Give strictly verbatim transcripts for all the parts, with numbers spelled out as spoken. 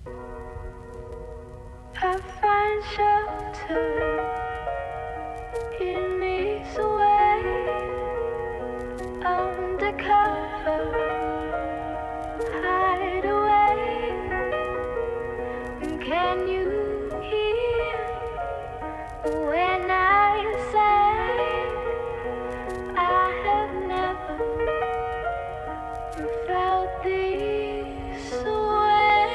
I find shelter in these ways, undercover, hide away. Can you hear when I say I have never felt this way?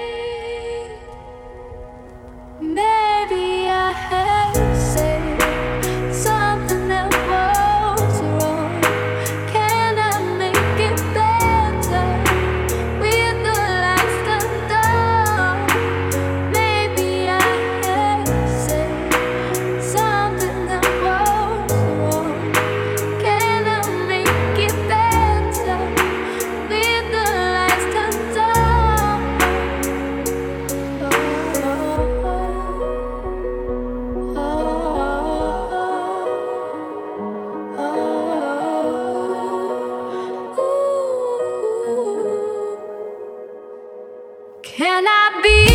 Maybe I have said something that was wrong. Can I make it better with the lights turned down? Maybe I have said something that was wrong. Can I make it better with the lights turned down? Oh, oh, oh, ooh. Can I be